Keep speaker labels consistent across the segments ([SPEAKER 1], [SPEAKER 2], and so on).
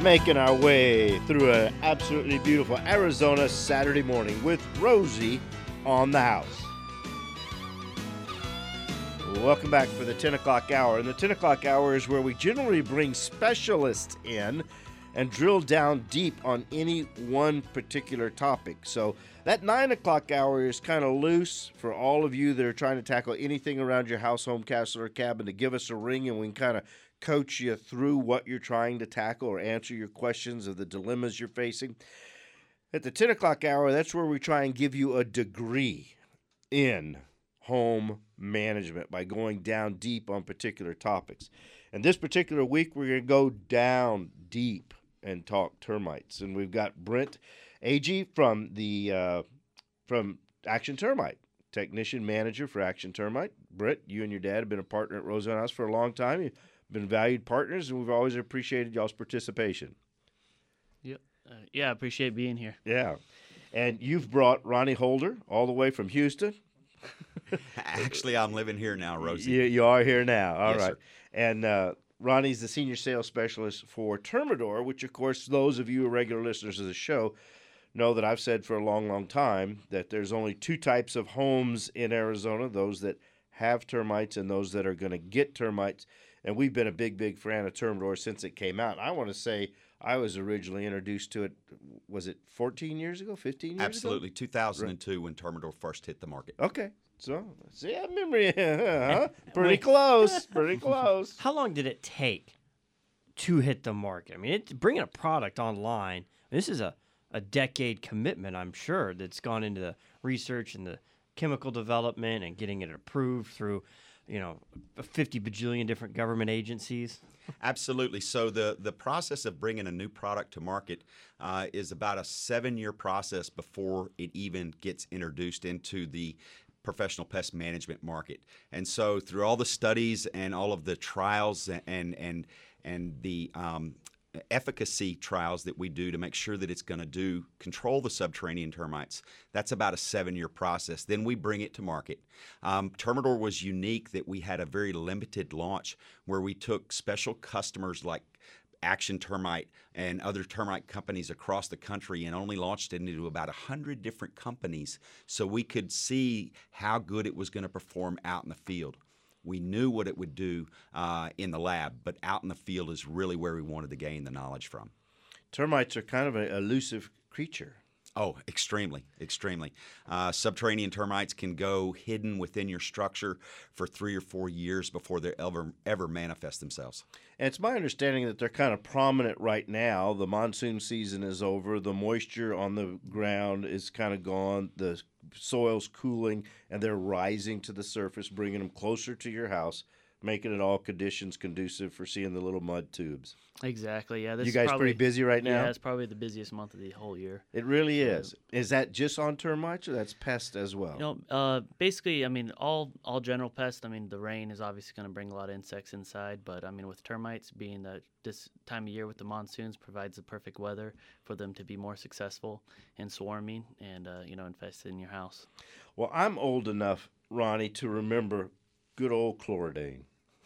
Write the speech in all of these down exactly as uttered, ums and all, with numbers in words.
[SPEAKER 1] Making our way through an absolutely beautiful Arizona Saturday morning with Rosie on the house. Welcome back for the ten o'clock hour. And the ten o'clock hour is where we generally bring specialists in and drill down deep on any one particular topic. So that nine o'clock hour is kind of loose for all of you that are trying to tackle anything around your house, home, castle, or cabin, to give us a ring and we can kind of coach you through what you're trying to tackle or answer your questions of the dilemmas you're facing. At the ten o'clock hour, that's where we try and give you a degree in home management by going down deep on particular topics. And this particular week, we're going to go down deep and talk termites. And we've got Brent Agee from the uh, from Action Termite, technician manager for Action Termite. Brent, you and your dad have been a partner at Roseanne House for a long time. You've been valued partners, and we've always appreciated y'all's participation.
[SPEAKER 2] Yep. Uh, yeah, I appreciate being here.
[SPEAKER 1] Yeah. And you've brought Ronnie Holder all the way from Houston.
[SPEAKER 3] Actually, I'm living here now, Rosie.
[SPEAKER 1] You, you are here now. All
[SPEAKER 3] Yes,
[SPEAKER 1] right.
[SPEAKER 3] sir.
[SPEAKER 1] And uh, Ronnie's the senior sales specialist for Termador, which, of course, those of you who are regular listeners of the show know that I've said for a long, long time that there's only two types of homes in Arizona, those that have termites and those that are going to get termites. And we've been a big, big fan of Termador since it came out. I want to say I was originally introduced to it, was it fourteen years ago, fifteen years
[SPEAKER 3] Absolutely,
[SPEAKER 1] ago?
[SPEAKER 3] two thousand two when Termador first hit the market.
[SPEAKER 1] Okay. So, see, I memory, huh? Pretty close, pretty close.
[SPEAKER 4] How long did it take to hit the market? I mean, it, bringing a product online, this is a, a decade commitment, I'm sure, that's gone into the research and the chemical development and getting it approved through, you know, fifty bajillion different government agencies.
[SPEAKER 3] Absolutely. So the, the process of bringing a new product to market uh, is about a seven-year process before it even gets introduced into the professional pest management market. And so through all the studies and all of the trials and and and the um, efficacy trials that we do to make sure that it's going to do control the subterranean termites, that's about a seven-year process. Then we bring it to market. Um, Termador was unique that we had a very limited launch where we took special customers like Action Termite and other termite companies across the country and only launched it into about one hundred different companies so we could see how good it was going to perform out in the field. We knew what it would do uh, in the lab, but out in the field is really where we wanted to gain the knowledge from.
[SPEAKER 1] Termites are kind of an elusive creature.
[SPEAKER 3] Oh, extremely, extremely. Uh, subterranean termites can go hidden within your structure for three or four years before they ever ever manifest themselves.
[SPEAKER 1] And it's my understanding that they're kind of prominent right now. The monsoon season is over. The moisture on the ground is kind of gone. The soil's cooling, and they're rising to the surface, bringing them closer to your house, making it all conditions conducive for seeing the little mud tubes.
[SPEAKER 2] Exactly. Yeah. This
[SPEAKER 1] You
[SPEAKER 2] is
[SPEAKER 1] guys
[SPEAKER 2] probably,
[SPEAKER 1] pretty busy right now?
[SPEAKER 2] Yeah, it's probably the busiest month of the whole year.
[SPEAKER 1] It really is. Is that just on termites, or that's pest as well?
[SPEAKER 2] You know, uh, basically, I mean, all all general pests. I mean, the rain is obviously going to bring a lot of insects inside, but I mean, with termites, being that this time of year with the monsoons provides the perfect weather for them to be more successful in swarming and uh, you know, infesting your house.
[SPEAKER 1] Well, I'm old enough, Ronnie, to remember good old Chlordane.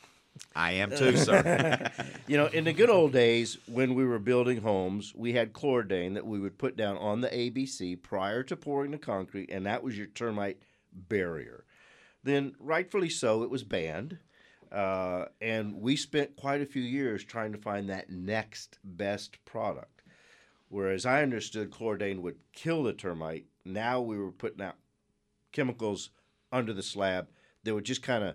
[SPEAKER 3] I am too, sir.
[SPEAKER 1] You know, in the good old days when we were building homes, we had Chlordane that we would put down on the A B C prior to pouring the concrete, and that was your termite barrier. Then, rightfully so, it was banned, uh, and we spent quite a few years trying to find that next best product. Whereas I understood Chlordane would kill the termite, now we were putting out chemicals under the slab that would just kind of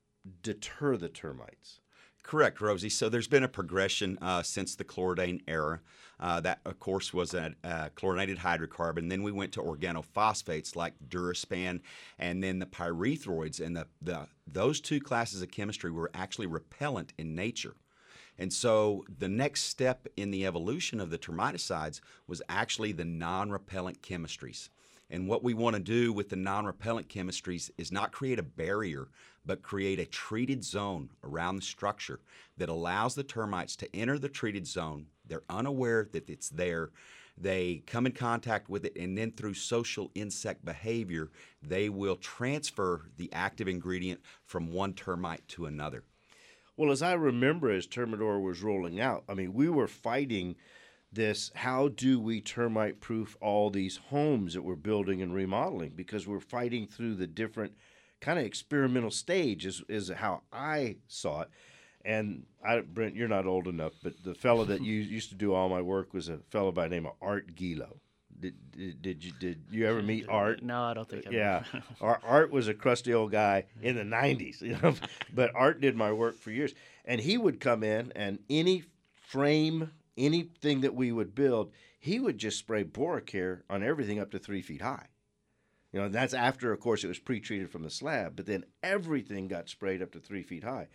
[SPEAKER 1] deter the termites.
[SPEAKER 3] Correct, Rosie. So there's been a progression uh, since the Chlordane era. Uh, that, of course, was a uh, chlorinated hydrocarbon. Then we went to organophosphates like Duraspan and then the pyrethroids. And the, the those two classes of chemistry were actually repellent in nature. And so the next step in the evolution of the termiticides was actually the non-repellent chemistries. And what we want to do with the non-repellent chemistries is not create a barrier, but create a treated zone around the structure that allows the termites to enter the treated zone. They're unaware that it's there. They come in contact with it, and then through social insect behavior, they will transfer the active ingredient from one termite to another.
[SPEAKER 1] Well, as I remember, as Termidor was rolling out, I mean, we were fighting this. How do we termite proof all these homes that we're building and remodeling? Because we're fighting through the different kind of experimental stage, is, is how I saw it. And I, Brent, you're not old enough, but the fellow that you used to do all my work was a fellow by the name of Art Gilo. Did, did, did you did you ever meet Art?
[SPEAKER 2] No, I don't think I
[SPEAKER 1] Yeah, Art, Art was a crusty old guy in the nineties, you know. But Art did my work for years, and he would come in and any frame, anything that we would build, he would just spray Boracare on everything up to three feet high. You know, that's after, of course, it was pre-treated from the slab, but then everything got sprayed up to three feet high,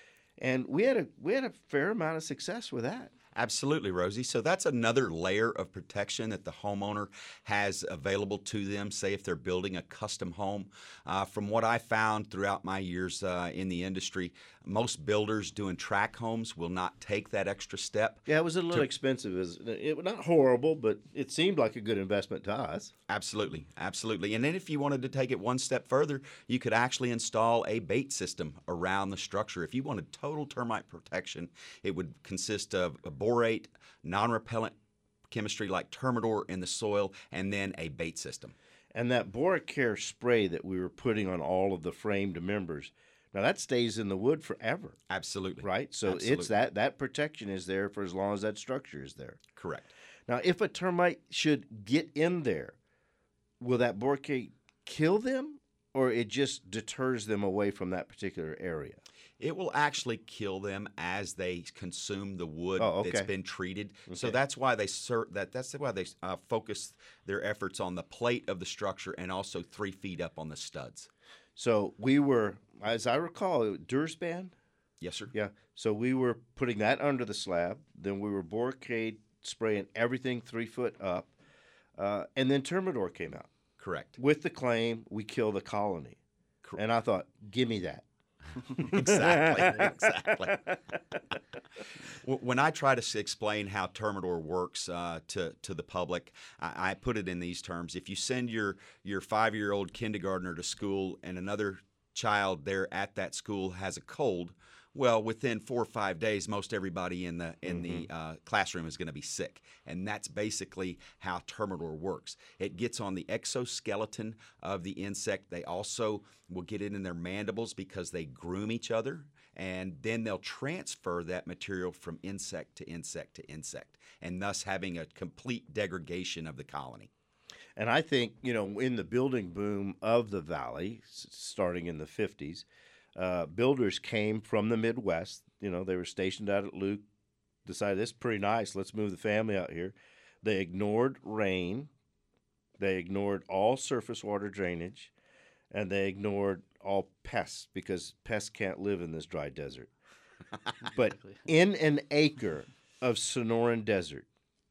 [SPEAKER 1] and we had a we had a fair amount of success with that.
[SPEAKER 3] Absolutely, Rosie. So that's another layer of protection that the homeowner has available to them, say if they're building a custom home. Uh, from what I found throughout my years uh, in the industry, most builders doing track homes will not take that extra step.
[SPEAKER 1] Yeah, it was a little
[SPEAKER 3] to,
[SPEAKER 1] expensive. It was it, not horrible, but it seemed like a good investment to us.
[SPEAKER 3] Absolutely, absolutely. And then if you wanted to take it one step further, you could actually install a bait system around the structure. If you wanted total termite protection, it would consist of a borate, non-repellent chemistry like Termidor in the soil, and then a bait system.
[SPEAKER 1] And that Boracare spray that we were putting on all of the framed members, now that stays in the wood forever.
[SPEAKER 3] Absolutely.
[SPEAKER 1] Right? So
[SPEAKER 3] Absolutely.
[SPEAKER 1] it's that that protection is there for as long as that structure is there.
[SPEAKER 3] Correct.
[SPEAKER 1] Now, if a termite should get in there, will that Boracare kill them, or it just deters them away from that particular area?
[SPEAKER 3] It will actually kill them as they consume the wood
[SPEAKER 1] Oh, okay.
[SPEAKER 3] that's been treated. So
[SPEAKER 1] Okay.
[SPEAKER 3] that's why they ser- that that's why they uh, focus their efforts on the plate of the structure and also three feet up on the studs.
[SPEAKER 1] So we were, as I recall, Dursban.
[SPEAKER 3] Yes, sir.
[SPEAKER 1] Yeah. So we were putting that under the slab. Then we were Boracade spraying everything three foot up, uh, and then Termidor came out
[SPEAKER 3] Correct.
[SPEAKER 1] with the claim we kill the colony.
[SPEAKER 3] Cor-
[SPEAKER 1] And I thought, give me that.
[SPEAKER 3] exactly. Exactly. When I try to s- explain how Termidor works uh, to to the public, I, I put it in these terms: if you send your your five year old kindergartner to school, and another child there at that school has a cold, well, within four or five days, most everybody in the in
[SPEAKER 1] Mm-hmm.
[SPEAKER 3] the uh, classroom is going to be sick, and that's basically how Termidor works. It gets on the exoskeleton of the insect. They also will get it in their mandibles because they groom each other, and then they'll transfer that material from insect to insect to insect, and thus having a complete degradation of the colony.
[SPEAKER 1] And I think, you know, in the building boom of the valley, s- starting in the fifties, uh, builders came from the Midwest. You know, they were stationed out at Luke, decided this is pretty nice. Let's move the family out here. They ignored rain. They ignored all surface water drainage. And they ignored all pests because pests can't live in this dry desert. But in an acre of Sonoran Desert,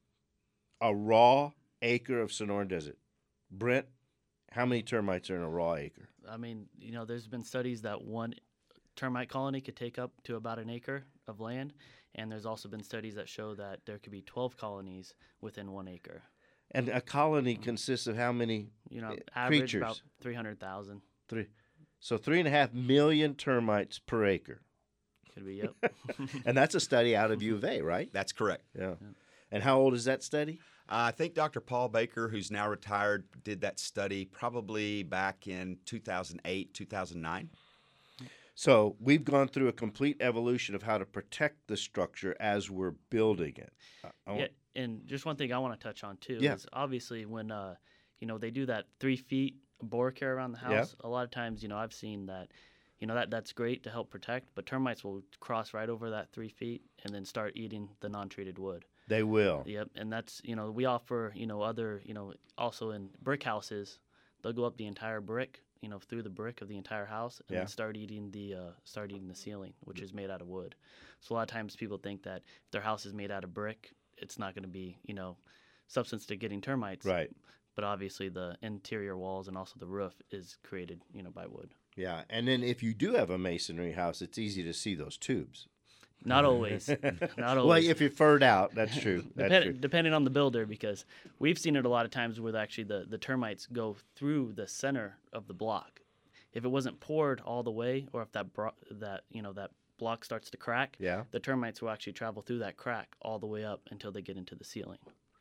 [SPEAKER 1] a raw acre of Sonoran Desert, Brent, how many termites are in a raw acre?
[SPEAKER 2] I mean, you know, there's been studies that one termite colony could take up to about an acre of land, and there's also been studies that show that there could be twelve colonies within one acre.
[SPEAKER 1] And a colony consists of how many?
[SPEAKER 2] You know,
[SPEAKER 1] Uh,
[SPEAKER 2] average
[SPEAKER 1] creatures.
[SPEAKER 2] about three hundred thousand.
[SPEAKER 1] Three. So three and a half million termites per acre.
[SPEAKER 2] Could be, yep.
[SPEAKER 1] And that's a study out of U of A, right?
[SPEAKER 3] That's correct.
[SPEAKER 1] Yeah. And how old is that study?
[SPEAKER 3] Uh, I think Doctor Paul Baker, who's now retired, did that study probably back in two thousand eight, two thousand nine.
[SPEAKER 1] So we've gone through a complete evolution of how to protect the structure as we're building it. I- I want-
[SPEAKER 2] Yeah, and just one thing I want to touch on too
[SPEAKER 1] Yeah.
[SPEAKER 2] is obviously when uh, you know, they do that three feet Boracare around the house. A lot of times, you know, I've seen that, you know, that that's great to help protect, but termites will cross right over that three feet and then start eating the non-treated wood.
[SPEAKER 1] They will.
[SPEAKER 2] Yep, and that's, you know, we offer, you know, other, you know, also in brick houses, they'll go up the entire brick, you know, through the brick of the entire house and
[SPEAKER 1] Yeah.
[SPEAKER 2] then start eating the uh, start eating the ceiling, which is made out of wood. So a lot of times people think that if their house is made out of brick, it's not going to be, you know, substance to getting termites.
[SPEAKER 1] Right.
[SPEAKER 2] But obviously the interior walls and also the roof is created, you know, by wood.
[SPEAKER 1] Yeah. And then if you do have a masonry house, it's easy to see those tubes.
[SPEAKER 2] Not always. Not always.
[SPEAKER 1] Well, if you're furred out, that's true. That's
[SPEAKER 2] Depend,
[SPEAKER 1] true.
[SPEAKER 2] depending on the builder, because we've seen it a lot of times where actually the, the termites go through the center of the block. If it wasn't poured all the way, or if that bro- that you know that block starts to crack,
[SPEAKER 1] Yeah.
[SPEAKER 2] the termites will actually travel through that crack all the way up until they get into the ceiling.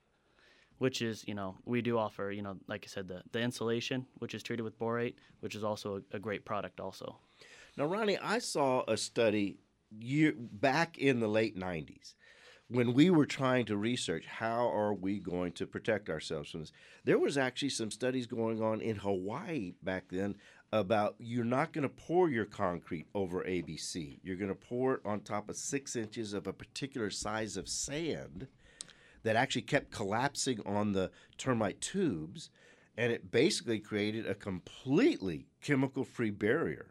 [SPEAKER 2] Which is, you know, we do offer, you know, like I said, the, the insulation, which is treated with borate, which is also a, a great product also.
[SPEAKER 1] Now, Ronnie, I saw a study year back in the late nineties when we were trying to research how are we going to protect ourselves from this. There was actually some studies going on in Hawaii back then about you're not going to pour your concrete over A B C. You're going to pour it on top of six inches of a particular size of sand that actually kept collapsing on the termite tubes, and it basically created a completely chemical-free barrier.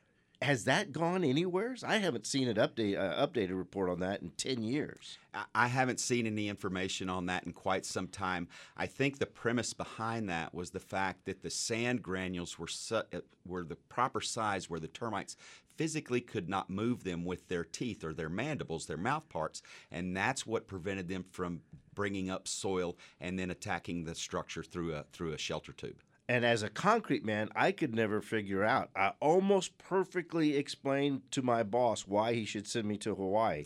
[SPEAKER 1] Has that gone anywhere? I haven't seen an update uh, updated report on that in ten years.
[SPEAKER 3] I- I haven't seen any information on that in quite some time. I think the premise behind that was the fact that the sand granules were su- uh, were the proper size where the termites physically could not move them with their teeth or their mandibles, their mouth parts, and that's what prevented them from bringing up soil and then attacking the structure through a through a shelter tube.
[SPEAKER 1] And as a concrete man, I could never figure out. I almost perfectly explained to my boss why he should send me to Hawaii.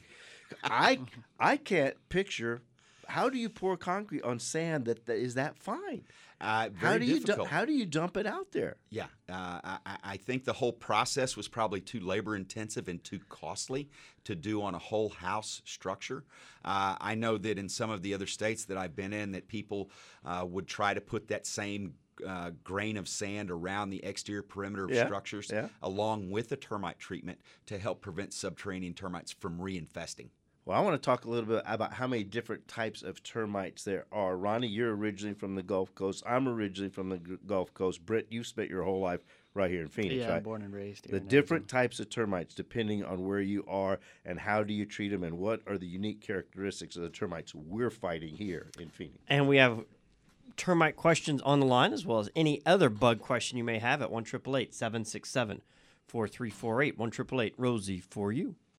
[SPEAKER 1] I I can't picture, how do you pour concrete on sand that, that is that fine?
[SPEAKER 3] Uh, very
[SPEAKER 1] How do you
[SPEAKER 3] difficult.
[SPEAKER 1] du- how do you dump it out there?
[SPEAKER 3] Yeah, uh, I, I- I think the whole process was probably too labor intensive and too costly to do on a whole house structure. Uh, I know that in some of the other states that I've been in, that people uh, would try to put that same uh, grain of sand around the exterior perimeter of
[SPEAKER 1] Yeah,
[SPEAKER 3] structures,
[SPEAKER 1] yeah.
[SPEAKER 3] along with the termite treatment to help prevent subterranean termites from reinfesting.
[SPEAKER 1] Well, I want to talk a little bit about how many different types of termites there are. Ronnie, you're originally from the Gulf Coast. I'm originally from the G- Gulf Coast. Britt, you've spent your whole life right here in Phoenix,
[SPEAKER 2] Yeah,
[SPEAKER 1] right?
[SPEAKER 2] I'm born and raised here.
[SPEAKER 1] The
[SPEAKER 2] in
[SPEAKER 1] different types of termites, depending on where you are and how do you treat them, and what are the unique characteristics of the termites we're fighting here in Phoenix.
[SPEAKER 4] And we have termite questions on the line, as well as any other bug question you may have at one eight eight eight, seven six seven, four three four eight, one eight eight eight, Rosie for you.